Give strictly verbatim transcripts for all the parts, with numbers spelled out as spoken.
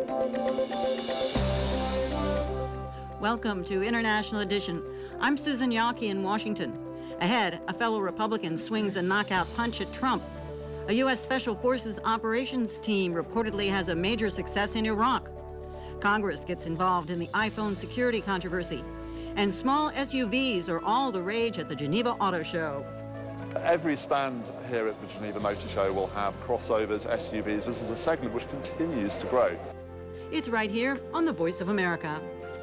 Welcome to International Edition. I'm Susan Yawkey in Washington. Ahead, a fellow Republican swings a knockout punch at Trump. A U S Special Forces operations team reportedly has a major success in Iraq. Congress gets involved in the iPhone security controversy. And small S U Vs are all the rage at the Geneva Auto Show. Every stand here at the Geneva Motor Show will have crossovers, S U Vs. This is a segment which continues to grow. It's right here on The Voice of America.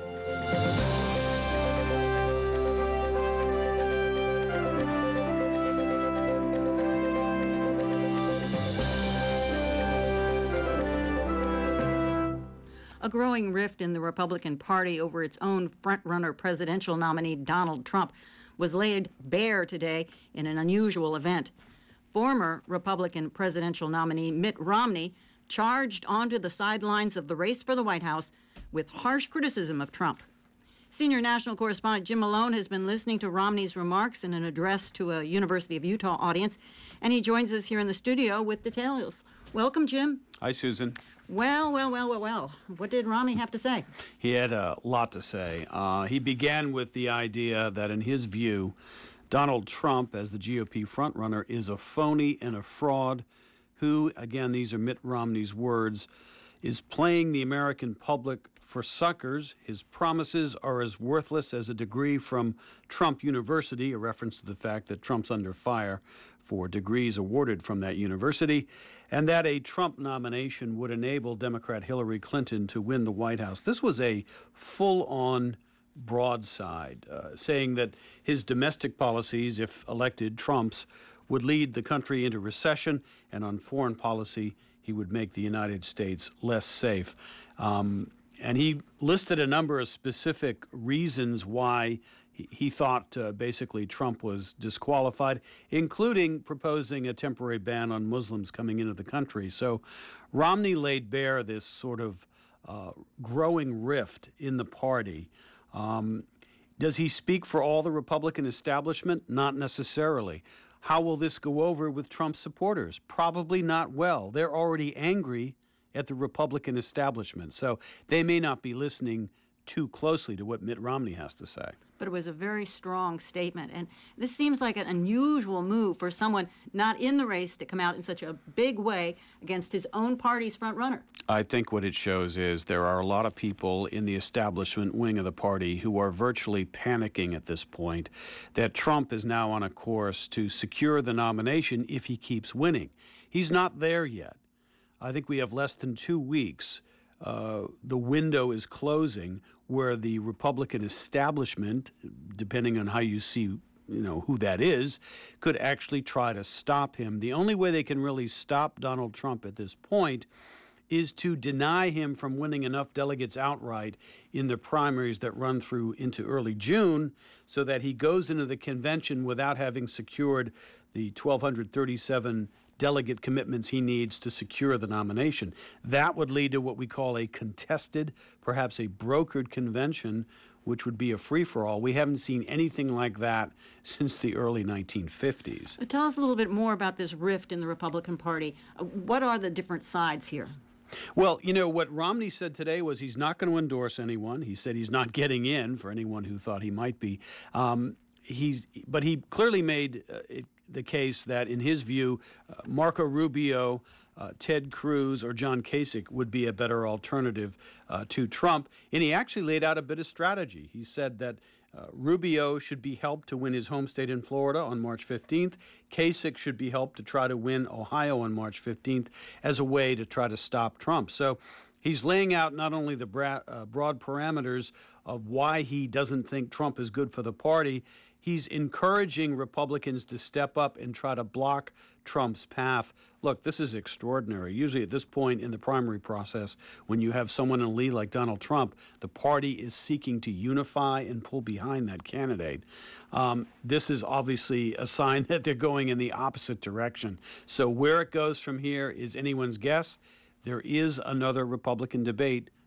A growing rift in the Republican Party over its own front-runner presidential nominee Donald Trump was laid bare today in an unusual event. Former Republican presidential nominee Mitt Romney charged onto the sidelines of the race for the White House with harsh criticism of Trump. Senior national correspondent Jim Malone has been listening to Romney's remarks in an address to a University of Utah audience, and he joins us here in the studio with details. Welcome, Jim. Hi, Susan. Well, well, well, well, well. What did Romney have to say? He had a lot to say. Uh, he began with the idea that, in his view, Donald Trump, as the G O P frontrunner, is a phony and a fraud who, again, these are Mitt Romney's words, is playing the American public for suckers. His promises are as worthless as a degree from Trump University, a reference to the fact that Trump's under fire for degrees awarded from that university, and that a Trump nomination would enable Democrat Hillary Clinton to win the White House. This was a full-on broadside, uh, saying that his domestic policies, if elected Trump's, would lead the country into recession, and on foreign policy, he would make the United States less safe. Um, and he listed a number of specific reasons why he, he thought uh, basically Trump was disqualified, including proposing a temporary ban on Muslims coming into the country. So Romney laid bare this sort of uh, growing rift in the party. Um, does he speak for all the Republican establishment? Not necessarily. How will this go over with Trump supporters? Probably not well. They're already angry at the Republican establishment, so they may not be listening too closely to what Mitt Romney has to say. But it was a very strong statement, and this seems like an unusual move for someone not in the race to come out in such a big way against his own party's front runner. I think what it shows is there are a lot of people in the establishment wing of the party who are virtually panicking at this point that Trump is now on a course to secure the nomination if he keeps winning. He's not there yet. I think we have less than two weeks. Uh, the window is closing where the Republican establishment, depending on how you see, you know, who that is, could actually try to stop him. The only way they can really stop Donald Trump at this point is to deny him from winning enough delegates outright in the primaries that run through into early June so that he goes into the convention without having secured the one thousand two hundred thirty-seven delegate commitments he needs to secure the nomination. That would lead to what we call a contested, perhaps a brokered convention, which would be a free-for-all. We haven't seen anything like that since the early nineteen fifties. But tell us a little bit more about this rift in the Republican Party. Uh, what are the different sides here? Well, you know, what Romney said today was he's not going to endorse anyone. He said he's not getting in for anyone who thought he might be. Um, he's, but he clearly made uh, it, the case that, in his view, uh, Marco Rubio, uh, Ted Cruz, or John Kasich would be a better alternative uh, to Trump. And he actually laid out a bit of strategy. He said that uh, Rubio should be helped to win his home state in Florida on March fifteenth. Kasich should be helped to try to win Ohio on March fifteenth as a way to try to stop Trump. So he's laying out not only the bra- uh, broad parameters of why he doesn't think Trump is good for the party, he's encouraging Republicans to step up and try to block Trump's path. Look, this is extraordinary. Usually at this point in the primary process, when you have someone in the lead like Donald Trump, the party is seeking to unify and pull behind that candidate. Um, this is obviously a sign that they're going in the opposite direction. So where it goes from here is anyone's guess. There is another Republican debate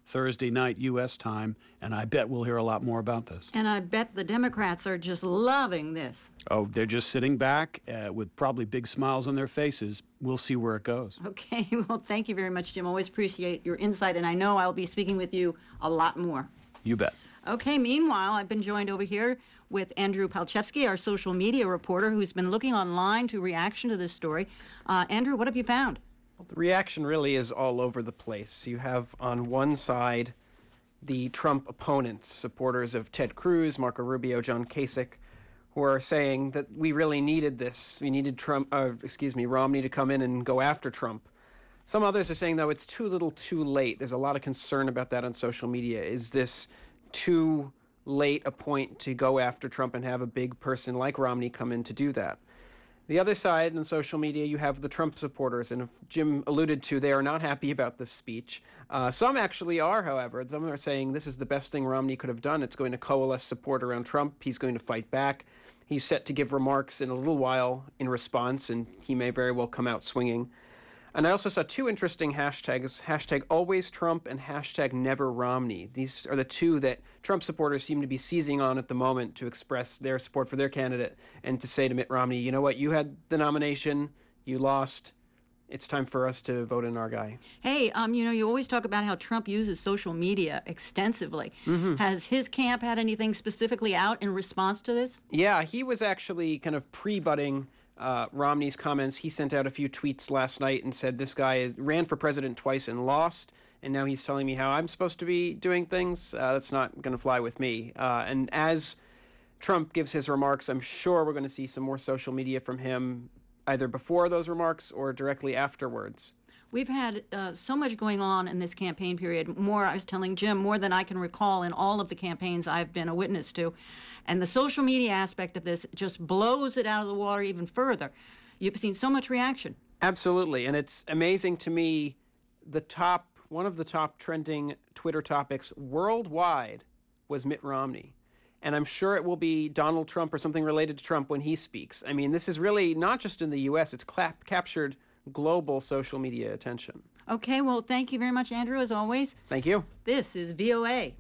Thursday night U S time, and I bet we'll hear a lot more about this. And I bet the Democrats are just loving this. Oh, they're just sitting back uh, with probably big smiles on their faces. We'll see where it goes. Okay, well, thank you very much, Jim. Always appreciate your insight, and I know I'll be speaking with you a lot more. You bet. Okay, meanwhile, I've been joined over here with Andrew Palchevsky, our social media reporter, who's been looking online to reaction to this story. Uh, Andrew, what have you found? Well, the reaction really is all over the place. You have on one side the Trump opponents, supporters of Ted Cruz, Marco Rubio, John Kasich, who are saying that we really needed this. We needed Trump, uh, excuse me, Romney to come in and go after Trump. Some others are saying, though, it's too little too late. There's a lot of concern about that on social media. Is this too late a point to go after Trump and have a big person like Romney come in to do that? The other side on social media, you have the Trump supporters, and if Jim alluded to, they are not happy about this speech. Uh, some actually are, however. Some are saying this is the best thing Romney could have done. It's going to coalesce support around Trump. He's going to fight back. He's set to give remarks in a little while in response, and he may very well come out swinging. And I also saw two interesting hashtags, hashtag always Trump and hashtag never Romney. These are the two that Trump supporters seem to be seizing on at the moment to express their support for their candidate and to say to Mitt Romney, you know what, you had the nomination, you lost, it's time for us to vote in our guy. Hey, um, you know, you always talk about how Trump uses social media extensively. Mm-hmm. Has his camp had anything specifically out in response to this? Yeah, he was actually kind of pre-butting Uh, Romney's comments. He sent out a few tweets last night and said this guy is, ran for president twice and lost, and now he's telling me how I'm supposed to be doing things. Uh, that's not going to fly with me. Uh, and as Trump gives his remarks, I'm sure we're going to see some more social media from him either before those remarks or directly afterwards. We've had uh, so much going on in this campaign period, more, I was telling Jim, more than I can recall in all of the campaigns I've been a witness to. And the social media aspect of this just blows it out of the water even further. You've seen so much reaction. Absolutely. And it's amazing to me, the top, one of the top trending Twitter topics worldwide was Mitt Romney. And I'm sure it will be Donald Trump or something related to Trump when he speaks. I mean, this is really not just in the U S, it's clap- captured global social media attention. Okay, well, thank you very much, Andrew, as always. Thank you. This is V O A.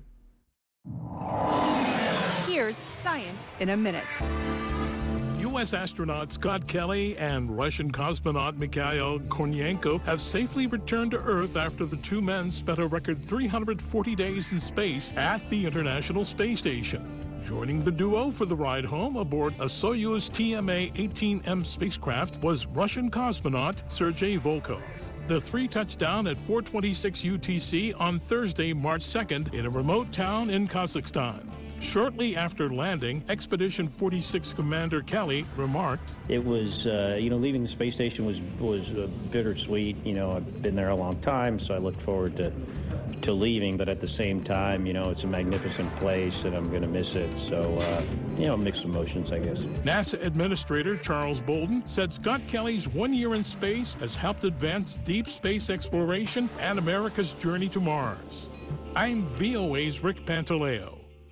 Here's Science in a Minute. U S astronaut Scott Kelly and Russian cosmonaut Mikhail Kornienko have safely returned to Earth after the two men spent a record three hundred forty days in space at the International Space Station. Joining the duo for the ride home aboard a Soyuz T M A eighteen M spacecraft was Russian cosmonaut Sergei Volkov. The three touched down at four twenty-six U T C on Thursday, March second, in a remote town in Kazakhstan. Shortly after landing, Expedition forty-six Commander Kelly remarked, It was, uh, you know, leaving the space station was was uh, bittersweet. You know, I've been there a long time, so I look forward to to leaving. But at the same time, you know, it's a magnificent place, and I'm going to miss it. So, uh, you know, mixed emotions, I guess. NASA Administrator Charles Bolden said Scott Kelly's one year in space has helped advance deep space exploration and America's journey to Mars. I'm V O A's Rick Pantaleo.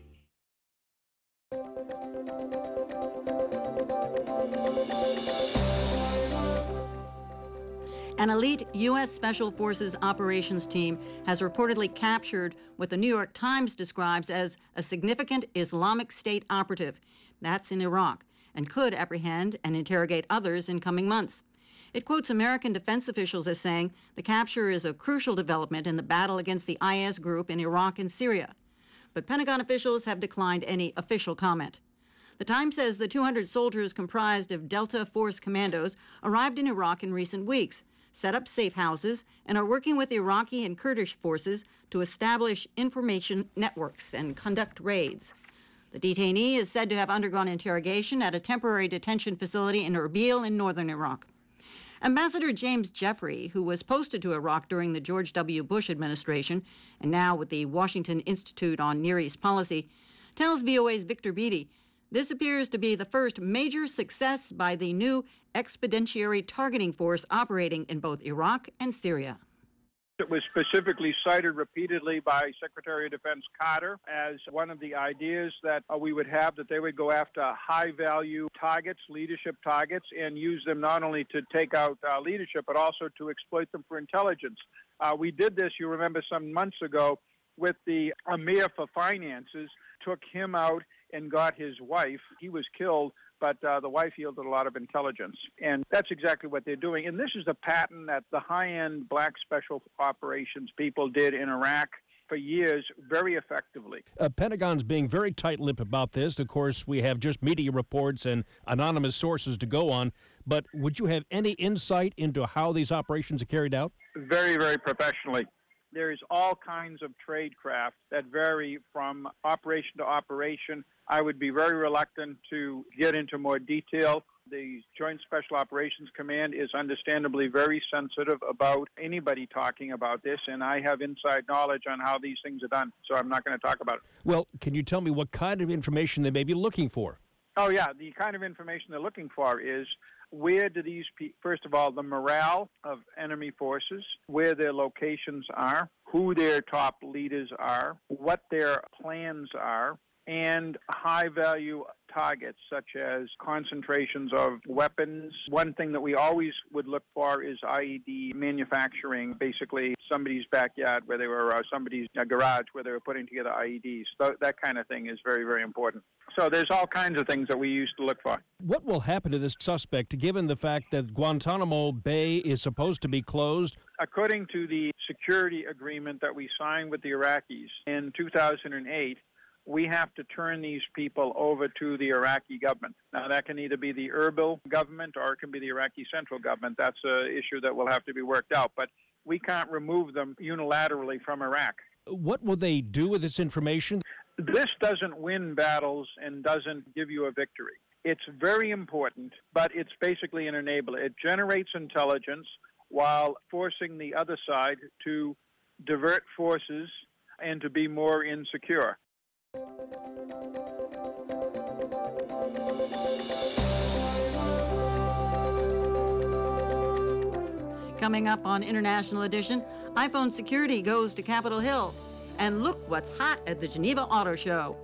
An elite U S Special Forces operations team has reportedly captured what the New York Times describes as a significant Islamic State operative. That's in Iraq, and could apprehend and interrogate others in coming months. It quotes American defense officials as saying the capture is a crucial development in the battle against the I S group in Iraq and Syria. But Pentagon officials have declined any official comment. The Times says the two hundred soldiers comprised of Delta Force commandos arrived in Iraq in recent weeks, set up safe houses, and are working with Iraqi and Kurdish forces to establish information networks and conduct raids. The detainee is said to have undergone interrogation at a temporary detention facility in Erbil in northern Iraq. Ambassador James Jeffrey, who was posted to Iraq during the George W. Bush administration and now with the Washington Institute on Near East Policy, tells V O A's Victor Beattie this appears to be the first major success by the new Expeditionary Targeting Force operating in both Iraq and Syria. It was specifically cited repeatedly by Secretary of Defense Carter as one of the ideas that uh, we would have, that they would go after high-value targets, leadership targets, and use them not only to take out uh, leadership, but also to exploit them for intelligence. Uh, we did this, you remember, some months ago with the Amir for finances, took him out and got his wife. He was killed, but uh, the wife yielded a lot of intelligence. And that's exactly what they're doing. And this is a pattern that the high-end black special operations people did in Iraq for years very effectively. Uh, Pentagon's being very tight-lipped about this. Of course, we have just media reports and anonymous sources to go on. But would you have any insight into how these operations are carried out? Very, very professionally. There's all kinds of tradecraft that vary from operation to operation. I would be very reluctant to get into more detail. The Joint Special Operations Command is understandably very sensitive about anybody talking about this, and I have inside knowledge on how these things are done, so I'm not going to talk about it. Well, can you tell me what kind of information they may be looking for? Oh, yeah. The kind of information they're looking for is where do these people, first of all, the morale of enemy forces, where their locations are, who their top leaders are, what their plans are, and high-value targets such as concentrations of weapons. One thing that we always would look for is I E D manufacturing, basically somebody's backyard where they were, uh, somebody's uh, garage where they were putting together I E Ds. Th- that kind of thing is very, very important. So there's all kinds of things that we used to look for. What will happen to this suspect, given the fact that Guantanamo Bay is supposed to be closed? According to the security agreement that we signed with the Iraqis in two thousand eight, we have to turn these people over to the Iraqi government. Now, that can either be the Erbil government or it can be the Iraqi central government. That's an issue that will have to be worked out. But we can't remove them unilaterally from Iraq. What will they do with this information? This doesn't win battles and doesn't give you a victory. It's very important, but it's basically an enabler. It generates intelligence while forcing the other side to divert forces and to be more insecure. Coming up on International Edition, iPhone security goes to Capitol Hill. And look what's hot at the Geneva Auto Show.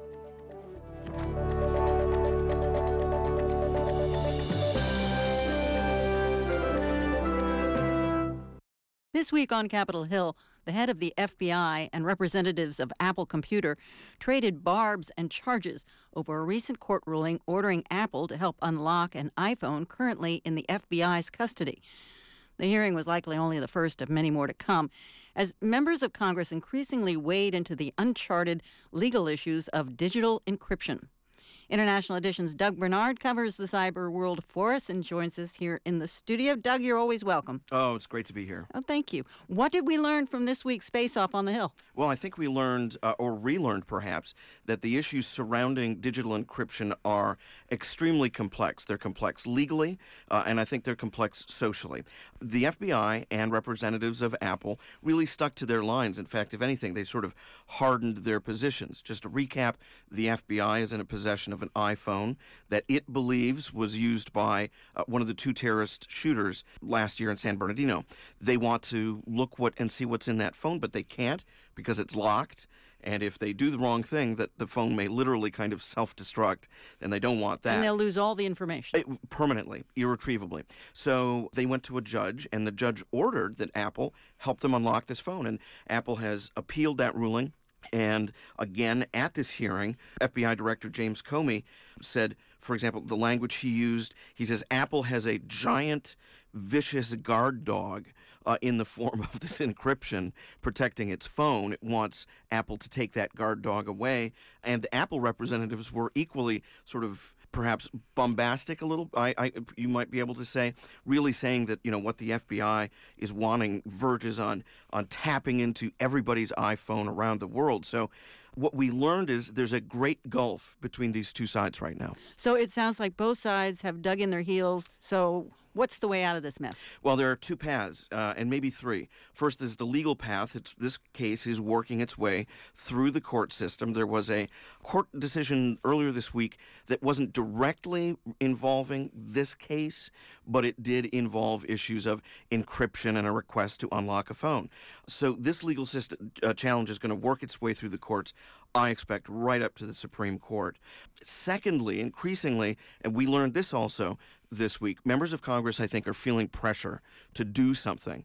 This week on Capitol Hill, the head of the F B I and representatives of Apple Computer traded barbs and charges over a recent court ruling ordering Apple to help unlock an iPhone currently in the F B I's custody. The hearing was likely only the first of many more to come, as members of Congress increasingly wade into the uncharted legal issues of digital encryption. International Edition's Doug Bernard covers the cyber world for us and joins us here in the studio. Doug, you're always welcome. Oh, it's great to be here. Oh, thank you. What did we learn from this week's Face Off on the Hill? Well, I think we learned, uh, or relearned perhaps, that the issues surrounding digital encryption are extremely complex. They're complex legally, uh, and I think they're complex socially. The F B I and representatives of Apple really stuck to their lines. In fact, if anything, they sort of hardened their positions. Just to recap, the F B I is in a possession of an iPhone that it believes was used by uh, one of the two terrorist shooters last year in San Bernardino. They want to look what and see what's in that phone, but they can't because it's locked. And if they do the wrong thing, that the phone may literally kind of self-destruct, and they don't want that. And they'll lose all the information. It, permanently, irretrievably. So they went to a judge, and the judge ordered that Apple help them unlock this phone. And Apple has appealed that ruling. And again, at this hearing, F B I Director James Comey said, for example, the language he used, he says, Apple has a giant, vicious guard dog uh, in the form of this encryption protecting its phone. It wants Apple to take that guard dog away. And the Apple representatives were equally sort of perhaps bombastic a little, I, I, you might be able to say, really saying that, you know, what the F B I is wanting verges on, on tapping into everybody's iPhone around the world. So what we learned is there's a great gulf between these two sides right now. So it sounds like both sides have dug in their heels. So what's the way out of this mess? Well, there are two paths, uh, and maybe three. First is the legal path. It's, this case is working its way through the court system. There was a court decision earlier this week that wasn't directly involving this case, but it did involve issues of encryption and a request to unlock a phone. So this legal system uh, challenge is going to work its way through the courts, I expect, right up to the Supreme Court. Secondly, increasingly, and we learned this also this week, members of Congress, I think, are feeling pressure to do something.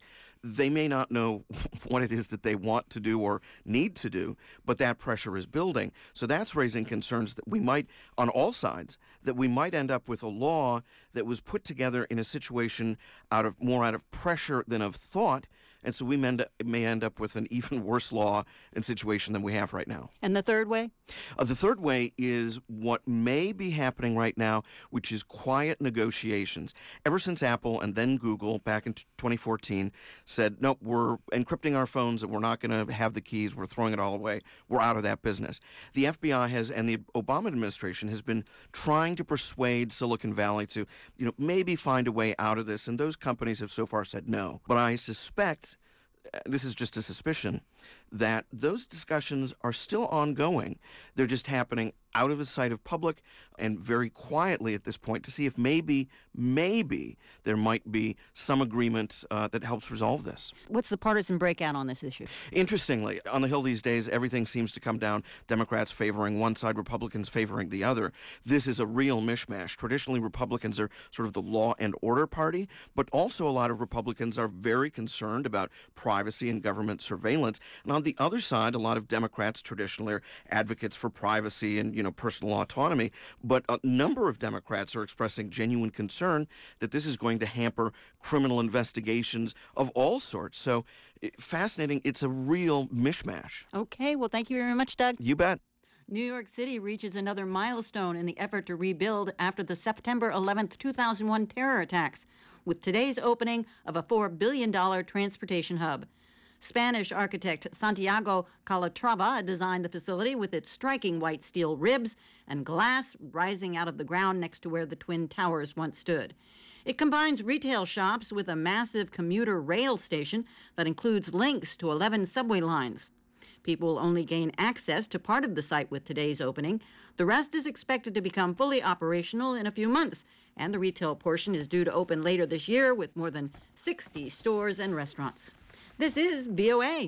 they may not know what it is that they want to do or need to do, but that pressure is building. So that's raising concerns that we might, on all sides, that we might end up with a law that was put together in a situation out of more out of pressure than of thought. And so we may end, up, may end up with an even worse law and situation than we have right now. And the third way? Uh, the third way is what may be happening right now, which is quiet negotiations. Ever since Apple and then Google back in twenty fourteen said, nope, we're encrypting our phones and we're not going to have the keys, we're throwing it all away, we're out of that business. The F B I has, and the Obama administration has been trying to persuade Silicon Valley to, you know, maybe find a way out of this, and those companies have so far said no. But I suspect, this is just a suspicion, that those discussions are still ongoing. They're just happening out of the sight of public and very quietly at this point to see if maybe, maybe there might be some agreement uh, that helps resolve this. What's the partisan breakout on this issue? Interestingly, on the Hill these days, everything seems to come down Democrats favoring one side, Republicans favoring the other. This is a real mishmash. Traditionally, Republicans are sort of the law and order party, but also a lot of Republicans are very concerned about privacy and government surveillance. And on the other side, a lot of Democrats traditionally are advocates for privacy and, you know, personal autonomy. But a number of Democrats are expressing genuine concern that this is going to hamper criminal investigations of all sorts. So fascinating. It's a real mishmash. Okay. Well, thank you very much, Doug. You bet. New York City reaches another milestone in the effort to rebuild after the September eleventh, two thousand one terror attacks, with today's opening of a four billion dollars transportation hub. Spanish architect Santiago Calatrava designed the facility with its striking white steel ribs and glass rising out of the ground next to where the Twin Towers once stood. It combines retail shops with a massive commuter rail station that includes links to eleven subway lines. People will only gain access to part of the site with today's opening. The rest is expected to become fully operational in a few months, and the retail portion is due to open later this year with more than sixty stores and restaurants. This is V O A.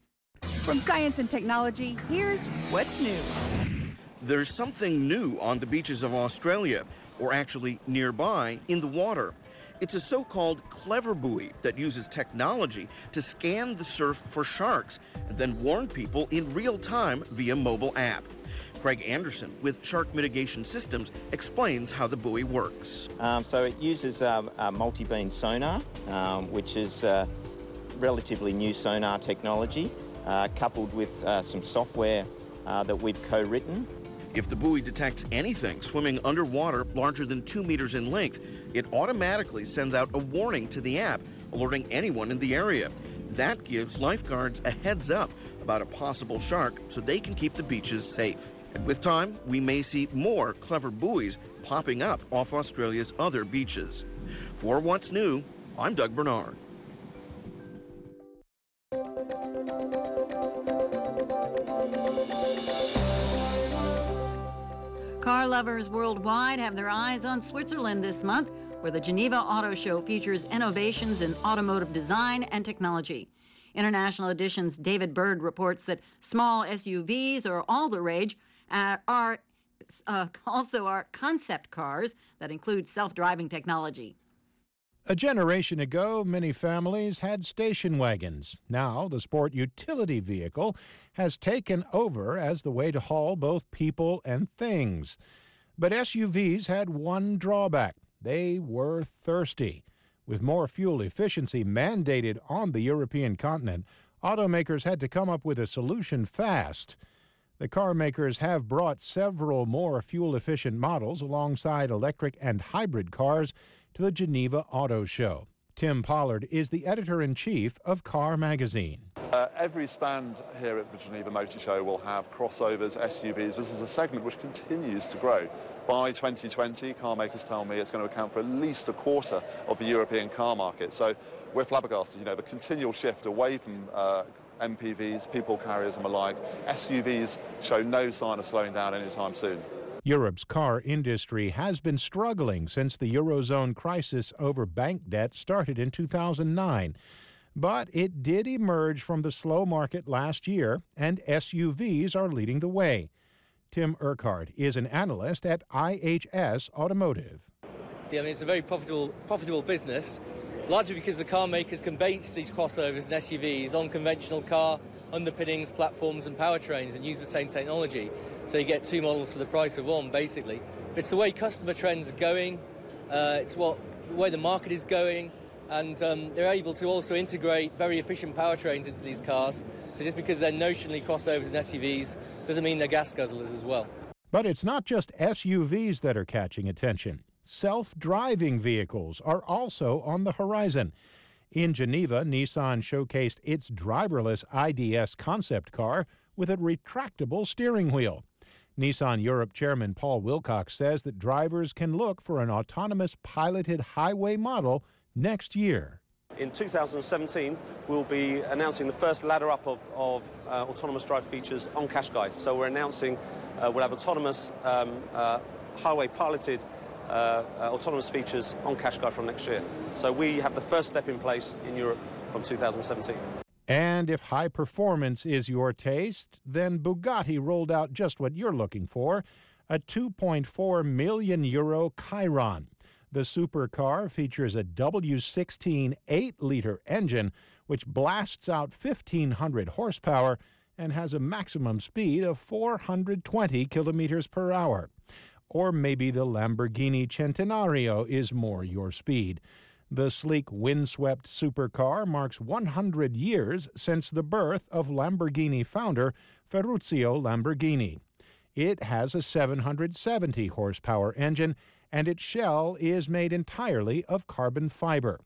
From science and technology, here's what's new. There's something new on the beaches of Australia, or actually nearby in the water. It's a so-called clever buoy that uses technology to scan the surf for sharks and then warn people in real time via mobile app. Craig Anderson with Shark Mitigation Systems explains how the buoy works. Um, so it uses um, a multi-beam sonar, um, which is uh, relatively new sonar technology, uh, coupled with uh, some software uh, that we've co-written. If the buoy detects anything swimming underwater larger than two meters in length, it automatically sends out a warning to the app, alerting anyone in the area. That gives lifeguards a heads up about a possible shark so they can keep the beaches safe. And with time, we may see more clever buoys popping up off Australia's other beaches. For What's New, I'm Doug Bernard. Car lovers worldwide have their eyes on Switzerland this month, where the Geneva Auto Show features innovations in automotive design and technology. International Edition's David Bird reports that small S U Vs are all the rage, uh, are uh, also are concept cars that include self-driving technology. A generation ago, many families had station wagons. Now, the sport utility vehicle has taken over as the way to haul both people and things. But S U Vs had one drawback. They were thirsty. With more fuel efficiency mandated on the European continent, automakers had to come up with a solution fast. The car makers have brought several more fuel-efficient models alongside electric and hybrid cars to the Geneva Auto Show. Tim Pollard is the editor-in-chief of Car Magazine. Uh, every stand here at the Geneva Motor Show will have crossovers, S U Vs. This is a segment which continues to grow. By twenty twenty, car makers tell me it's going to account for at least a quarter of the European car market. So we're flabbergasted, you know, the continual shift away from uh, M P Vs, people carriers and the like. S U Vs show no sign of slowing down anytime soon. Europe's car industry has been struggling since the Eurozone crisis over bank debt started in two thousand nine. But it did emerge from the slow market last year, and S U Vs are leading the way. Tim Urquhart is an analyst at I H S Automotive. Yeah, I mean, it's a very profitable, profitable business. largely because the car makers can base these crossovers and S U Vs on conventional car underpinnings, platforms and powertrains and use the same technology. So you get two models for the price of one, basically. It's the way customer trends are going, uh, it's what the way the market is going, and um, they're able to also integrate very efficient powertrains into these cars. So just because they're notionally crossovers and S U Vs doesn't mean they're gas guzzlers as well. But it's not just S U Vs that are catching attention. Self-driving vehicles are also on the horizon. In Geneva, Nissan showcased its driverless I D S concept car with a retractable steering wheel. Nissan Europe chairman Paul Wilcox says that drivers can look for an autonomous piloted highway model next year. In two thousand seventeen, we'll be announcing the first ladder up of, of uh, autonomous drive features on Qashqai. So we're announcing uh, we'll have autonomous um, uh, highway piloted uh, uh, autonomous features on Qashqai from next year. So we have the first step in place in Europe from two thousand seventeen. And if high performance is your taste, then Bugatti rolled out just what you're looking for, a two point four million euro Chiron. The supercar features a W sixteen eight-liter engine, which blasts out fifteen hundred horsepower and has a maximum speed of four hundred twenty kilometers per hour. Or maybe the Lamborghini Centenario is more your speed. The sleek, windswept supercar marks one hundred years since the birth of Lamborghini founder Ferruccio Lamborghini. It has a seven hundred seventy horsepower engine, and its shell is made entirely of carbon fiber.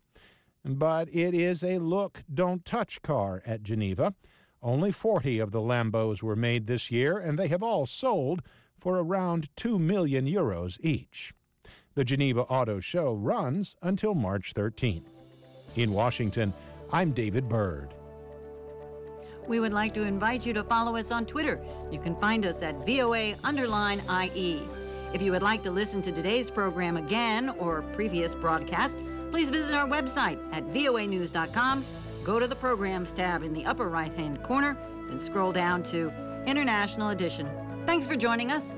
But it is a look, don't touch car at Geneva. Only forty of the Lambos were made this year, and they have all sold for around two million euros each. The Geneva Auto Show runs until March thirteenth. In Washington, I'm David Byrd. We would like to invite you to follow us on Twitter. You can find us at V O A underline I E. If you would like to listen to today's program again or previous broadcasts, please visit our website at V O A news dot com. Go to the Programs tab in the upper right-hand corner, then scroll down to International Edition. Thanks for joining us.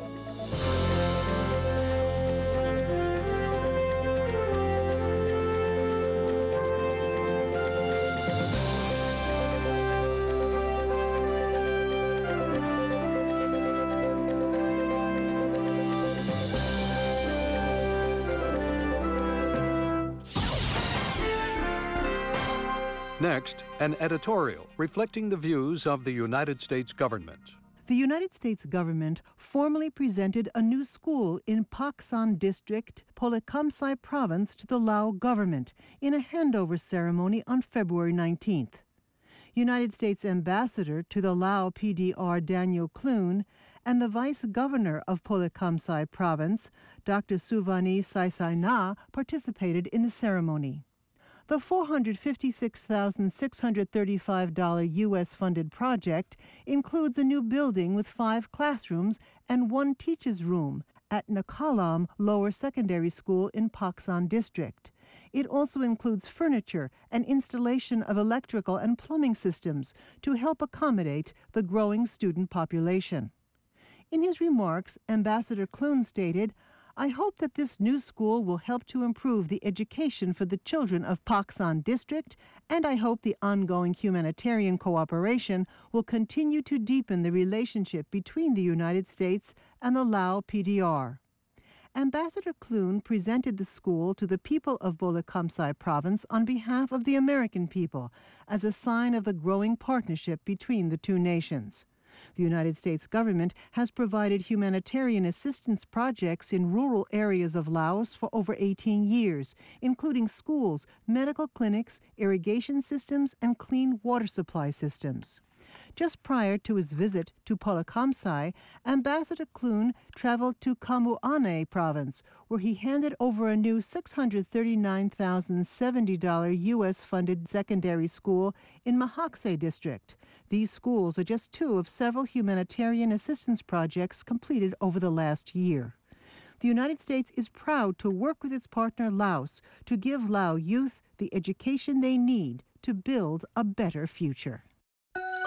Next, an editorial reflecting the views of the United States government. The United States government formally presented a new school in Pak San District, Polokhamsai Province to the Lao government in a handover ceremony on February nineteenth. United States Ambassador to the Lao P D R Daniel Clune and the Vice Governor of Polokhamsai Province, Doctor Suvani Saisaina, participated in the ceremony. The four hundred fifty-six thousand six hundred thirty-five dollars U S-funded project includes a new building with five classrooms and one teacher's room at Nakalam Lower Secondary School in Pak San District. It also includes furniture and installation of electrical and plumbing systems to help accommodate the growing student population. In his remarks, Ambassador Clune stated, "I hope that this new school will help to improve the education for the children of Pak San District, and I hope the ongoing humanitarian cooperation will continue to deepen the relationship between the United States and the Lao P D R." Ambassador Clune presented the school to the people of Polokhamsai Province on behalf of the American people as a sign of the growing partnership between the two nations. The United States government has provided humanitarian assistance projects in rural areas of Laos for over eighteen years, including schools, medical clinics, irrigation systems, and clean water supply systems. Just prior to his visit to Polokhamsai, Ambassador Clune traveled to Kamuane Province, where he handed over a new six hundred thirty-nine thousand seventy dollars U S-funded secondary school in Mahakse District. These schools are just two of several humanitarian assistance projects completed over the last year. The United States is proud to work with its partner Laos to give Lao youth the education they need to build a better future.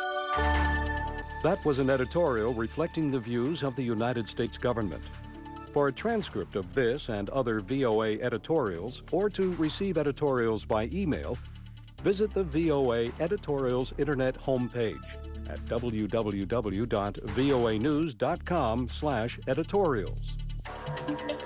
That was an editorial reflecting the views of the United States government. For a transcript of this and other V O A editorials, or to receive editorials by email, visit the V O A Editorials Internet homepage at w w w dot v o a news dot com slash editorials.